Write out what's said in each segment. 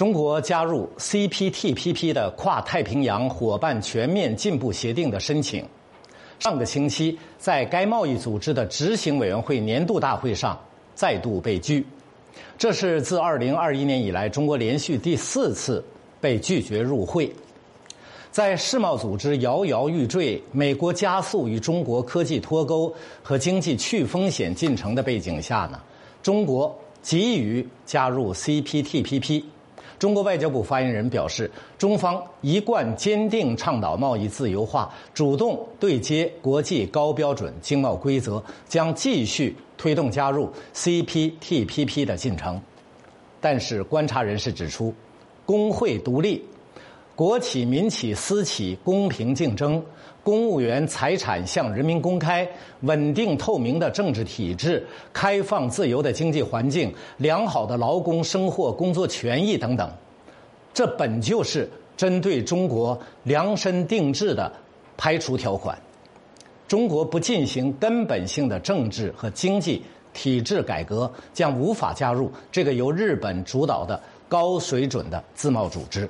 中国加入 CPTPP 的跨太平洋伙伴全面进步协定的申请，上个星期在该贸易组织的执行委员会年度大会上再度被拒。这是自2021年以来中国连续第4次被拒绝入会。在世贸组织摇摇欲坠、美国加速与中国科技脱钩和经济去风险进程的背景下呢，中国急于加入 CPTPP。中国外交部发言人表示，中方一贯坚定倡导贸易自由化，主动对接国际高标准经贸规则，将继续推动加入 CPTPP 的进程。但是观察人士指出，工会独立、国企、民企、私企公平竞争、公务员财产向人民公开、稳定透明的政治体制、开放自由的经济环境、良好的劳工生活工作权益等等，这本就是针对中国量身定制的排除条款。中国不进行根本性的政治和经济体制改革，将无法加入这个由日本主导的高水准的自贸组织。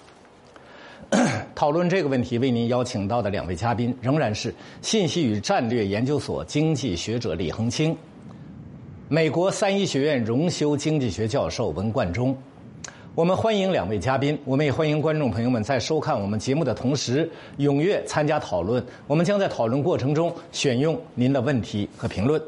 讨论这个问题，为您邀请到的2位嘉宾仍然是信息与战略研究所经济学者李恒清，美国三一学院荣休经济学教授文冠中。我们欢迎2位嘉宾，我们也欢迎观众朋友们在收看我们节目的同时踊跃参加讨论。我们将在讨论过程中选用您的问题和评论。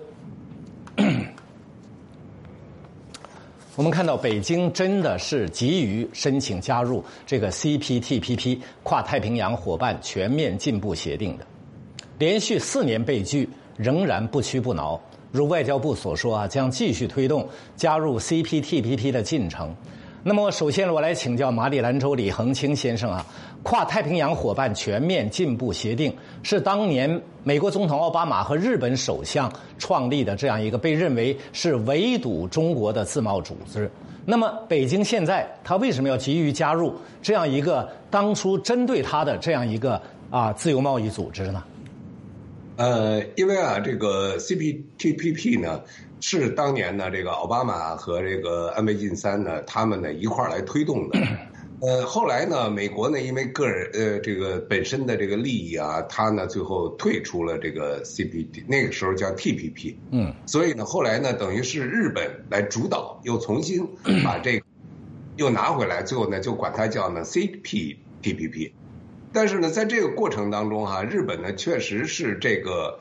我们看到北京真的是急于申请加入这个 CPTPP 跨太平洋伙伴全面进步协定的，连续4年被拒，仍然不屈不挠。如外交部所说将继续推动加入 CPTPP 的进程。那么首先我来请教马里兰州李恒清先生跨太平洋伙伴全面进步协定是当年美国总统奥巴马和日本首相创立的这样一个被认为是围堵中国的自贸组织。那么北京现在他为什么要急于加入这样一个当初针对他的这样一个自由贸易组织呢？ 因为这个 CPTPP 呢是当年呢这个奥巴马和这个安倍晋三呢他们呢一块来推动的。后来呢美国呢因为个人这个本身的这个利益他呢最后退出了这个 CPT， 那个时候叫 TPP。所以呢后来呢等于是日本来主导，又重新把这个又拿回来，最后呢就管它叫呢 CPTPP。但是呢在这个过程当中日本呢确实是这个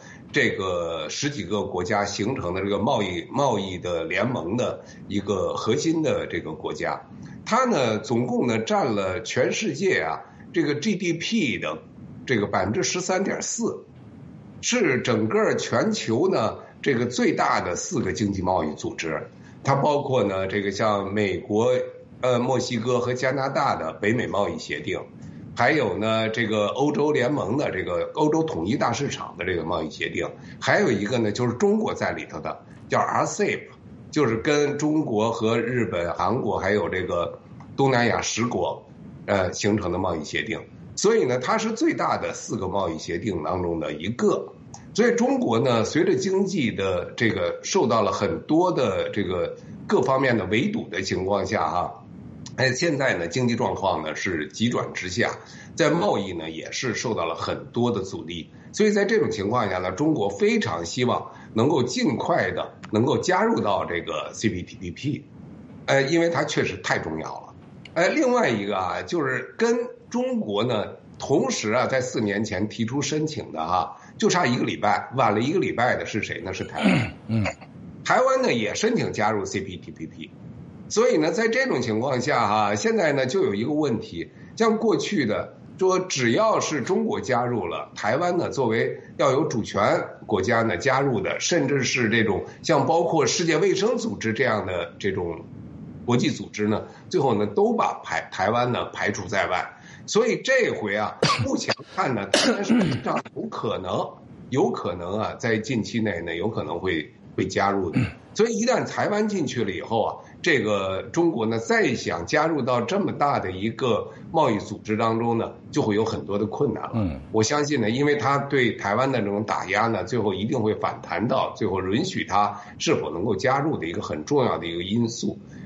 10几个国家形成的这个贸易的联盟的一个核心的这个国家。它呢总共呢占了全世界这个 GDP 的这个 13.4%， 是整个全球呢这个最大的4个经济贸易组织。它包括呢这个像美国、墨西哥和加拿大的北美贸易协定，还有呢这个欧洲联盟的这个欧洲统一大市场的这个贸易协定，还有一个呢就是中国在里头的叫 RCEP， 就是跟中国和日本、韩国还有这个东南亚10国形成的贸易协定。所以呢它是最大的4个贸易协定当中的一个。所以中国呢随着经济的这个受到了很多的这个各方面的围堵的情况下现在呢经济状况呢是急转直下，在贸易呢也是受到了很多的阻力。所以在这种情况下呢，中国非常希望能够尽快的能够加入到这个 CPTPP， 因为它确实太重要了。另外一个就是跟中国呢同时在4年前提出申请的就差1个礼拜，晚了1个礼拜的是谁呢？是台湾。台湾呢也申请加入 CPTPP。所以呢在这种情况下现在呢就有一个问题，像过去的说只要是中国加入了，台湾呢作为要有主权国家呢加入的，甚至是这种像包括世界卫生组织这样的这种国际组织呢，最后呢都把台湾呢排除在外。所以这回目前看呢当然是有可能在近期内呢有可能会加入的。所以一旦台湾进去了以后这个中国呢再想加入到这么大的一个贸易组织当中呢，就会有很多的困难了。我相信呢，因为他对台湾的这种打压呢，最后一定会反弹到最后允许他是否能够加入的一个很重要的一个因素。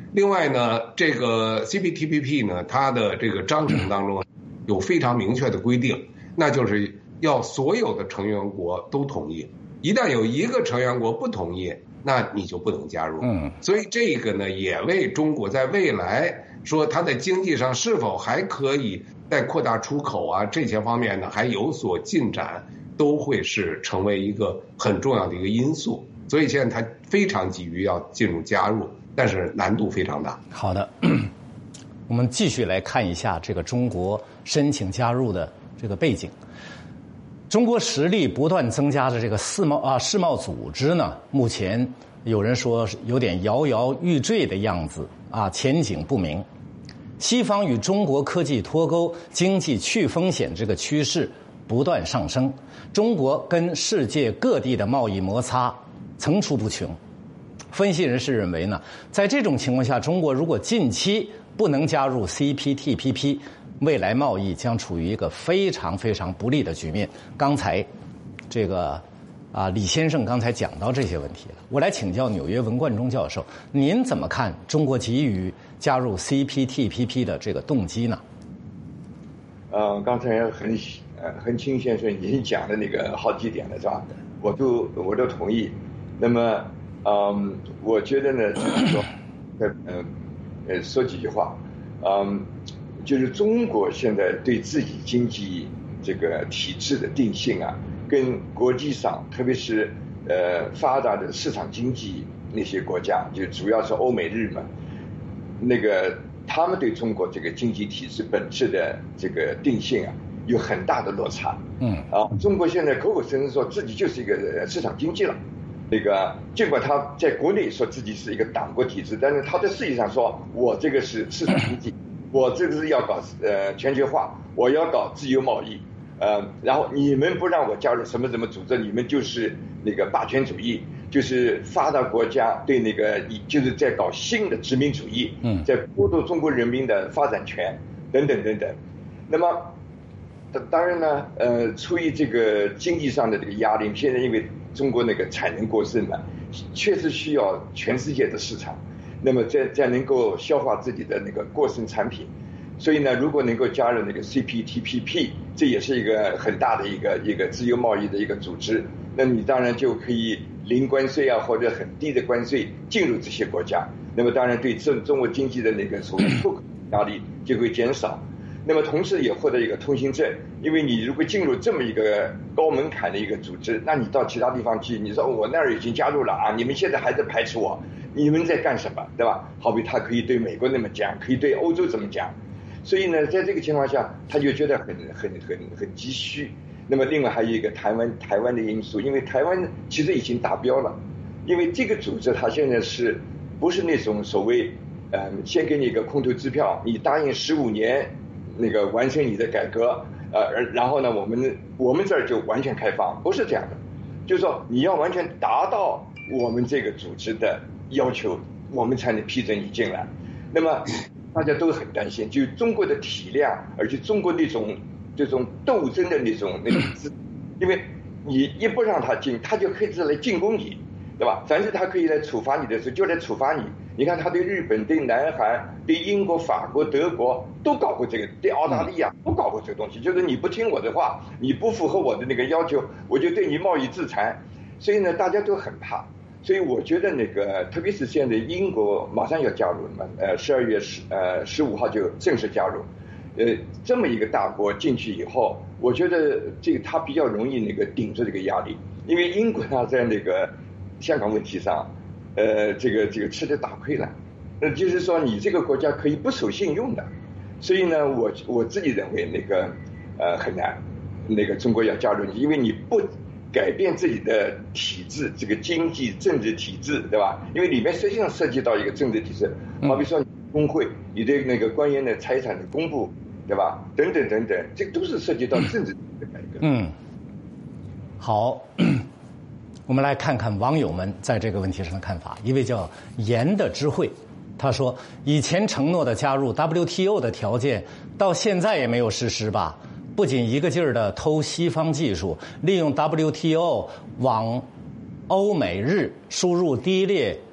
另外呢，这个 CPTPP 呢，它的这个章程当中有非常明确的规定，那就是要所有的成员国都同意，一旦有一个成员国不同意，那你就不能加入。所以这个呢，也为中国在未来说它在经济上是否还可以再扩大出口啊，这些方面呢还有所进展，都会是成为一个很重要的一个因素。所以现在它非常急于要进入加入，但是难度非常大。 好的，我们继续来看一下这个中国申请加入的这个背景。中国实力不断增加的这个世贸组织呢，目前有人说有点摇摇欲坠的样子啊，前景不明。西方与中国科技脱钩、经济去风险这个趋势不断上升，中国跟世界各地的贸易摩擦层出不穷。分析人士认为呢，在这种情况下，中国如果近期不能加入 CPTPP， 未来贸易将处于一个非常非常不利的局面。刚才这个李先生刚才讲到这些问题了，我来请教纽约文冠中教授，您怎么看中国急于加入 CPTPP 的这个动机呢？ 刚才恒清先生已经讲了那个好几点了，是吧？我都同意。那么我觉得呢，就是说说几句话，就是中国现在对自己经济这个体制的定性啊，跟国际上特别是发达的市场经济那些国家，就主要是欧美日嘛，那个他们对中国这个经济体制本质的这个定性啊，有很大的落差。中国现在口口声声说自己就是一个市场经济了。那个尽管他在国内说自己是一个党国体制，但是他在实际上说，我这个是市场经济，我这个是要搞全球化，我要搞自由贸易，然后你们不让我加入什么什么组织，你们就是那个霸权主义，就是发达国家对那个就是在搞新的殖民主义，在剥夺中国人民的发展权等等等等。那么当然呢，出于这个经济上的这个压力，现在因为中国那个产能过剩嘛，确实需要全世界的市场，那么再能够消化自己的那个过剩产品，所以呢，如果能够加入那个 CPTPP， 这也是一个很大的一个自由贸易的一个组织，那你当然就可以零关税啊，或者很低的关税进入这些国家，那么当然对中国经济的那个所谓出口压力就会减少。那么同时也获得一个通行证，因为你如果进入这么一个高门槛的一个组织，那你到其他地方去，你说我那儿已经加入了啊，你们现在还在排斥我，你们在干什么，对吧？好比他可以对美国那么讲，可以对欧洲怎么讲，所以呢，在这个情况下，他就觉得很急需。那么另外还有一个台湾的因素，因为台湾其实已经达标了，因为这个组织它现在是不是那种所谓先给你一个空头支票，你答应15年。那个完成你的改革，然后呢，我们这儿就完全开放，不是这样的，就是说你要完全达到我们这个组织的要求，我们才能批准你进来。那么大家都很担心，就中国的体量，而且中国这种斗争的那种因为你一不让他进，他就可以来进攻你，对吧？凡是他可以来处罚你的时候，就来处罚你。你看他对日本、对南韩、对英国、法国、德国都搞过这个，对澳大利亚都搞过这个东西，就是你不听我的话，你不符合我的那个要求，我就对你贸易制裁。所以呢，大家都很怕。所以我觉得那个，特别是现在英国马上要加入了嘛，12月15号就正式加入。这么一个大国进去以后，我觉得这个他比较容易那个顶住这个压力，因为英国呢在那个香港问题上。这个吃得大亏了，就是说你这个国家可以不守信用的，所以呢，我自己认为那个很难，那个中国要加入你，因为你不改变自己的体制，这个经济政治体制，对吧？因为里面实际上涉及到一个政治体制，好比说工会，你对那个官员的财产的公布，对吧？等等等等，这都是涉及到政治的改革。 好。我们来看看网友们在这个问题上的看法。一位叫严的智慧，他说：“以前承诺的加入 WTO 的条件，到现在也没有实施吧？不仅一个劲儿的偷西方技术，利用 WTO 往欧美日输入低劣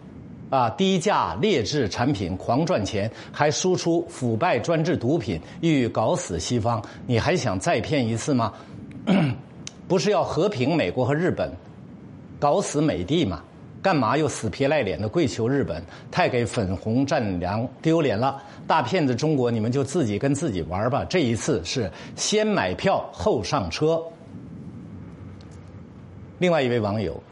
低价劣质产品狂赚钱，还输出腐败专制毒品，欲搞死西方，你还想再骗一次吗？不是要和平美国和日本，搞死美帝吗？干嘛又死皮赖脸的跪求日本？太给粉红战狼丢脸了！大骗子中国，你们就自己跟自己玩吧。这一次是先买票后上车。另外一位网友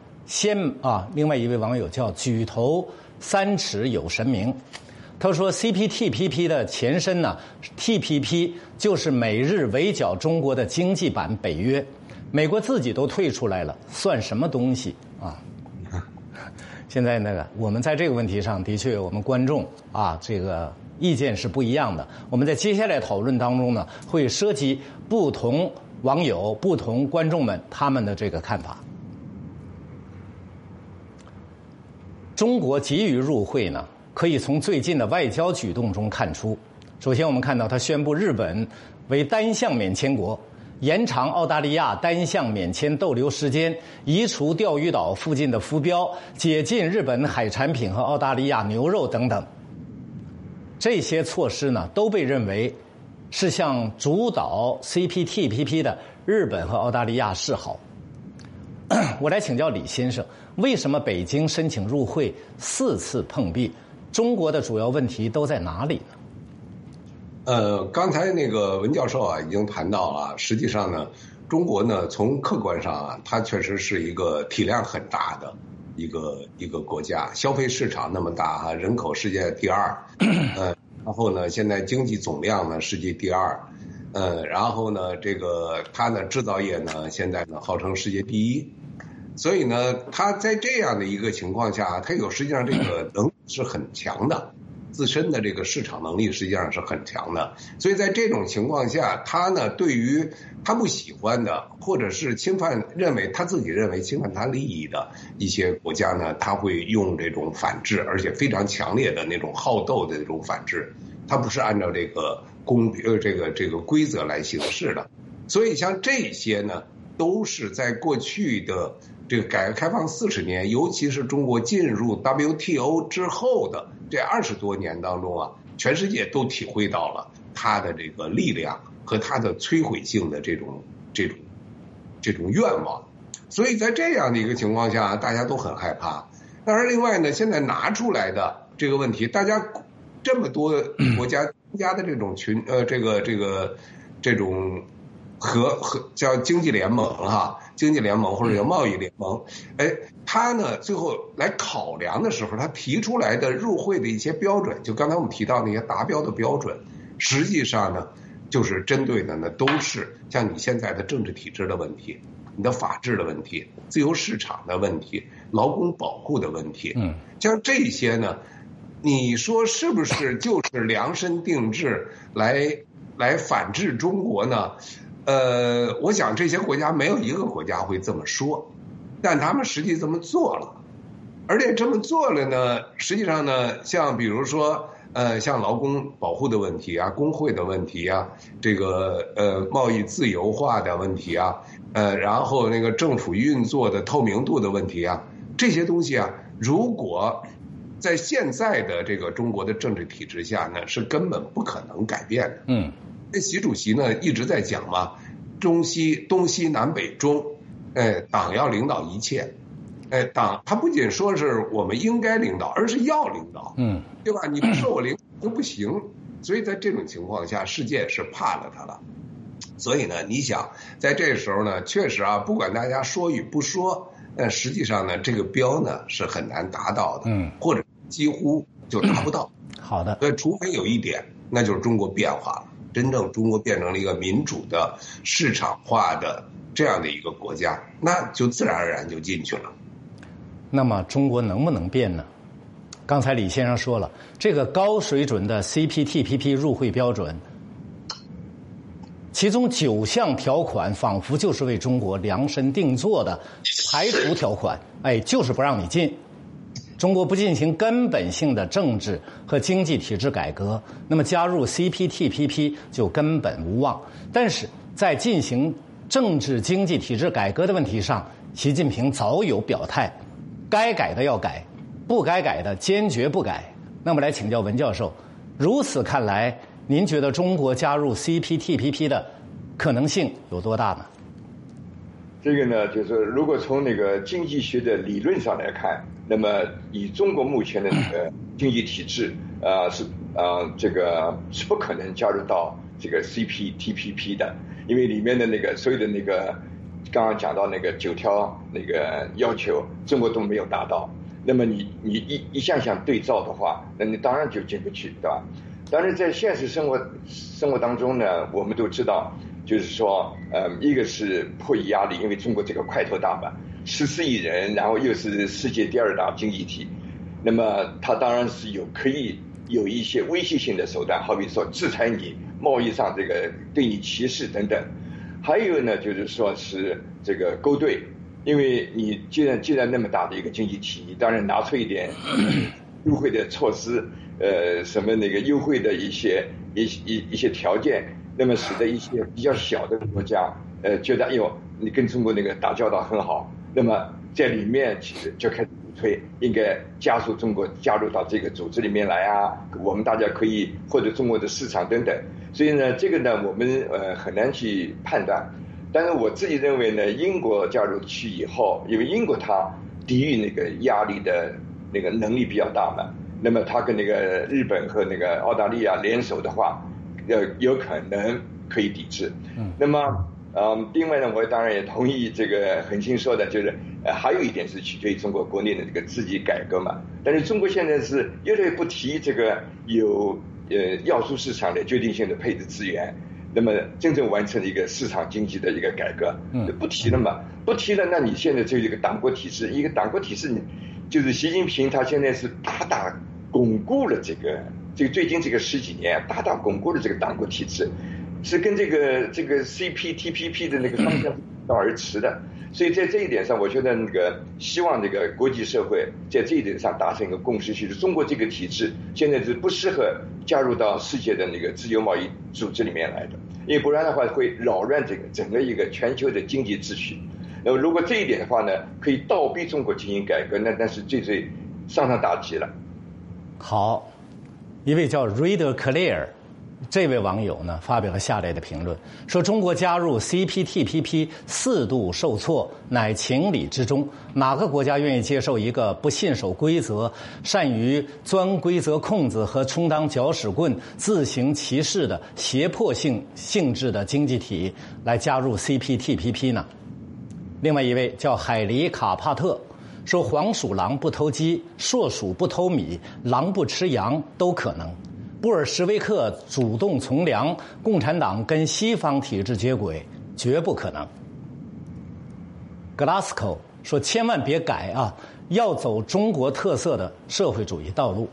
叫举头三尺有神明，他说 CPTPP 的前身呢 ，TPP 就是美日围剿中国的经济版北约，美国自己都退出来了，算什么东西啊？现在我们在这个问题上的确，我们观众这个意见是不一样的。我们在接下来讨论当中呢，会涉及不同网友、不同观众们他们的这个看法。中国急于入会呢，可以从最近的外交举动中看出。首先，我们看到他宣布日本为单项免签国，延长澳大利亚单项免签逗留时间，移除钓鱼岛附近的浮标，解禁日本海产品和澳大利亚牛肉等等。这些措施呢，都被认为是向主导 CPTPP 的日本和澳大利亚示好。我来请教李先生，为什么北京申请入会4次碰壁？中国的主要问题都在哪里呢？ 刚才文教授已经谈到了，实际上呢，中国呢从客观上它确实是一个体量很大的一个国家，消费市场那么大人口世界第2，然后呢现在经济总量呢世界第2，然后呢它呢制造业呢现在呢号称世界第1。所以呢，它在这样的一个情况下，它实际上这个能力是很强的，自身的这个市场能力实际上是很强的。所以在这种情况下，它呢对于他不喜欢的，或者是他自己认为侵犯他利益的一些国家呢，他会用这种反制，而且非常强烈的那种好斗的那种反制，它不是按照这个这个规则来行事的。所以像这些呢，都是在过去的这个改革开放40年，尤其是中国进入 WTO 之后的这20多年当中全世界都体会到了它的这个力量和它的摧毁性的这种愿望。所以在这样的一个情况下，大家都很害怕。当然，另外呢，现在拿出来的这个问题，大家这么多国家参加的这种这种叫经济联盟经济联盟或者叫贸易联盟，他呢最后来考量的时候，他提出来的入会的一些标准，就刚才我们提到那些达标的标准，实际上呢就是针对的呢都是像你现在的政治体制的问题，你的法治的问题，自由市场的问题，劳工保护的问题，像这些呢，你说是不是就是量身定制来反制中国呢？我想这些国家没有一个国家会这么说，但他们实际这么做了，而且这么做了呢，实际上呢，像比如说像劳工保护的问题工会的问题这个贸易自由化的问题然后政府运作的透明度的问题这些东西如果在现在的这个中国的政治体制下呢，是根本不可能改变的。习主席呢一直在讲嘛，东西南北中，党要领导一切，党他不仅说是我们应该领导，而是要领导，对吧？你不说我领导就不行。所以在这种情况下，世界是怕了他了。所以呢，你想在这个时候呢，确实不管大家说与不说，但实际上呢，这个标呢是很难达到的，或者几乎就达不到。 好的， 除非有一点，那就是中国变化了。真正中国变成了一个民主的市场化的这样的一个国家，那就自然而然就进去了。 那么中国能不能变呢？刚才李先生说了，这个高水准的 CPTPP 入会标准，其中9项条款仿佛就是为中国量身定做的排除条款，就是不让你进。中国不进行根本性的政治和经济体制改革，那么加入 CPTPP 就根本无望。但是在进行政治经济体制改革的问题上，习近平早有表态，该改的要改， 不该改的坚决不改。那么来请教文教授，如此看来，您觉得中国加入 CPTPP 的可能性有多大呢？ 这个呢，就是如果从那个经济学的理论上来看，那么以中国目前的那个经济体制，这个是不可能加入到这个 CPTPP 的，因为里面的那个所有的那个刚刚讲到那个9条那个要求，中国都没有达到。那么你一项项对照的话，那你当然就进不去，对吧？但是在现实生活当中呢，我们都知道。就是说，一个是迫于压力，因为中国这个块头大嘛，14亿人，然后又是世界第2大经济体，那么它当然是可以有一些威胁性的手段，好比说制裁你，贸易上这个对你歧视等等。还有呢，就是说是这个勾兑，因为你既然那么大的一个经济体，你当然拿出一点优惠的措施，什么那个优惠的一些条件。那么使得一些比较小的国家，觉得哎呦，你跟中国那个打交道很好，那么在里面其实就开始鼓吹，应该加速中国加入到这个组织里面来啊，我们大家可以获得中国的市场等等。所以呢，这个呢我们很难去判断。但是我自己认为呢，英国加入去以后，因为英国它抵御那个压力的那个能力比较大嘛，那么它跟那个日本和那个澳大利亚联手的话。有可能可以抵制。那么另外呢，我当然也同意这个恒星说的，就是还有一点是取决于中国国内的这个自己改革嘛。但是中国现在是越来越不提这个有要素市场的决定性的配置资源，那么真正完成一个市场经济的一个改革，不提了嘛，不提了，那你现在就一个党国体制，就是习近平他现在是大大巩固了这个最近这个10几年大大巩固了这个党国体制，是跟这个 CPTPP 的那个方向背道而驰的。所以在这一点上，我觉得那个希望这个国际社会在这一点上达成一个共识，就是中国这个体制现在是不适合加入到世界的那个自由贸易组织里面来的，因为不然的话会扰乱这个整个一个全球的经济秩序。那么如果这一点的话呢，可以倒逼中国进行改革，那是最上大吉了。 好，一位叫 Reader Clear 这位网友呢发表了下列的评论，说中国加入 CPTPP 4度受挫乃情理之中，哪个国家愿意接受一个不信守规则、善于钻规则空子和充当搅屎棍、自行其事的胁迫性质的经济体来加入 CPTPP 呢？另外一位叫海狸卡帕特说，黄鼠狼不偷鸡，硕鼠不偷米，狼不吃羊都可能。布尔什维克主动从良，共产党跟西方体制接轨绝不可能。格拉斯科说，千万别改啊，要走中国特色的社会主义道路。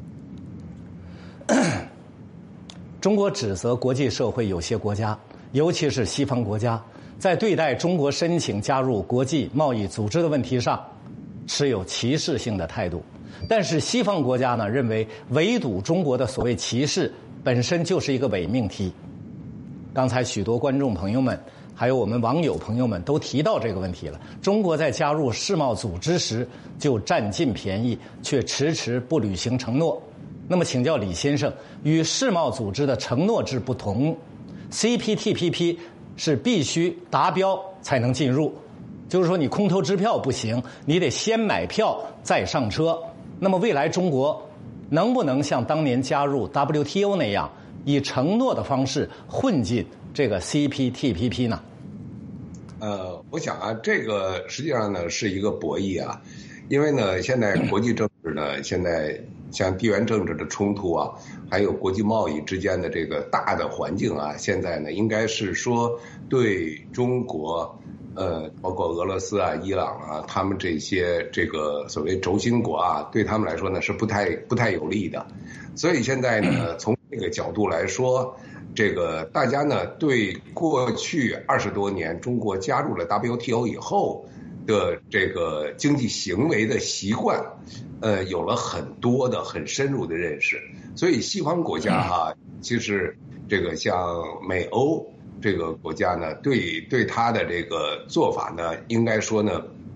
中国指责国际社会有些国家，尤其是西方国家，在对待中国申请加入国际贸易组织的问题上持有歧视性的态度。但是西方国家呢，认为围堵中国的所谓歧视本身就是一个伪命题。刚才许多观众朋友们还有我们网友朋友们都提到这个问题了，中国在加入世贸组织时就占尽便宜，却迟迟不履行承诺。那么请教李先生，与世贸组织的承诺制不同， CPTPP 是必须达标才能进入，就是说你空头支票不行，你得先买票再上车。那么未来中国能不能像当年加入 WTO 那样，以承诺的方式混进这个 CPTPP 呢？ 我想啊，这个实际上呢是一个博弈啊，因为呢现在国际政治呢，现在像地缘政治的冲突啊，还有国际贸易之间的这个大的环境啊，现在呢应该是说对中国包括俄罗斯啊、伊朗啊，他们这些这个所谓轴心国啊，对他们来说呢是不太有利的。所以现在呢，从这个角度来说，这个大家呢对过去20多年中国加入了 WTO 以后的这个经济行为的习惯，有了很多的很深入的认识。所以西方国家哈，其实这个像美欧这个国家呢，对他的这个做法呢，应该说呢，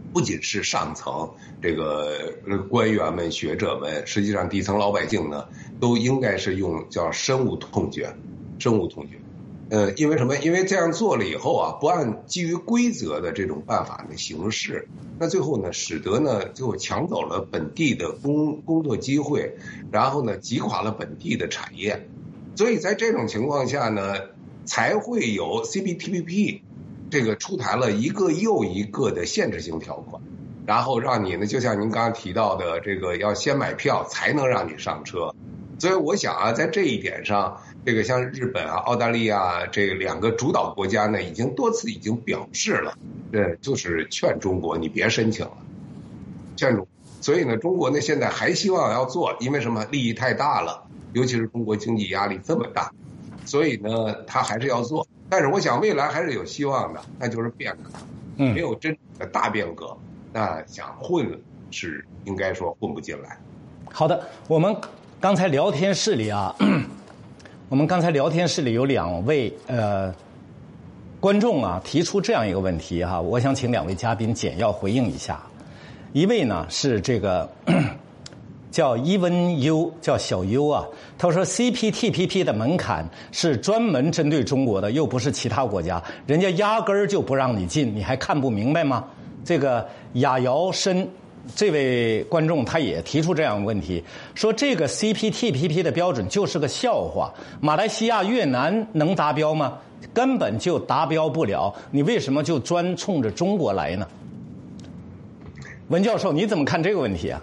不仅是上层这个官员们、学者们，实际上底层老百姓呢，都应该是用叫深恶痛绝，深恶痛绝。因为什么？因为这样做了以后啊，不按基于规则的这种办法的形式，那最后呢，使得呢就抢走了本地的工作机会，然后呢击垮了本地的产业。所以在这种情况下呢，才会有 CPTPP 这个出台了一个又一个的限制性条款，然后让你呢，就像您刚刚提到的，这个要先买票才能让你上车。所以我想啊，在这一点上，这个像日本啊、澳大利亚这两个主导国家呢，已经多次表示了，就是劝中国你别申请了，劝中。所以呢，中国呢现在还希望要做，因为什么？利益太大了，尤其是中国经济压力这么大，所以呢，他还是要做。但是我想未来还是有希望的，那就是变革。没有真正的大变革，那想混是应该说混不进来。 好的，我们刚才聊天室里啊，有2位观众啊提出这样一个问题哈，我想请2位嘉宾简要回应一下。一位呢是这个叫伊文优，叫小优啊，他说 CPTPP 的门槛是专门针对中国的，又不是其他国家，人家压根儿就不让你进，你还看不明白吗？这个雅瑶申这位观众他也提出这样的问题，说这个 CPTPP 的标准就是个笑话，马来西亚、越南能达标吗？根本就达标不了，你为什么就专冲着中国来呢？文教授，你怎么看这个问题啊？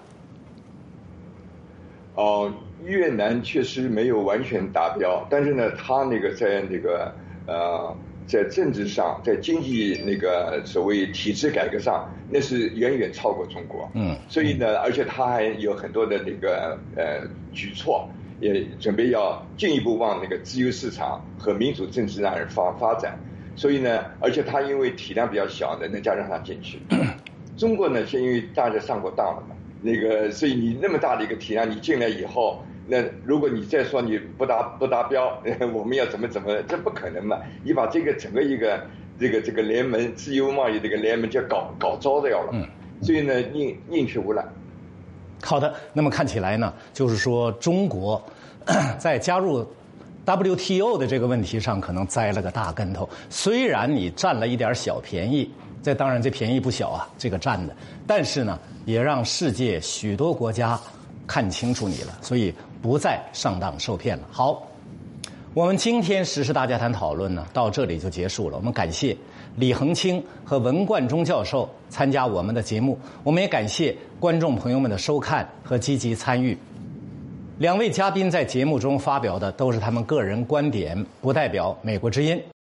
越南确实没有完全达标，但是呢，他那个在那个在政治上，在经济那个所谓体制改革上，那是远远超过中国。所以呢，而且他还有很多的那个举措，也准备要进一步往那个自由市场和民主政治那儿发展。所以呢，而且他因为体量比较小的，人家让他进去。中国呢，因为大家上过当了嘛，那个所以你那么大的一个体量，你进来以后。那如果你再说你不达标，我们要怎么，这不可能嘛！你把这个整个一个这个联盟，自由贸易这个联盟就搞糟掉了。所以呢，宁缺毋滥。 好的，那么看起来呢，就是说中国在加入 WTO 的这个问题上，可能栽了个大跟头。虽然你占了一点小便宜，当然这便宜不小啊，这个占的，但是呢，也让世界许多国家看清楚你了，所以不再上当受骗了。好，我们今天时事大家谈讨论呢，到这里就结束了。我们感谢李恒清和文冠中教授参加我们的节目，我们也感谢观众朋友们的收看和积极参与。2位嘉宾在节目中发表的都是他们个人观点，不代表美国之音。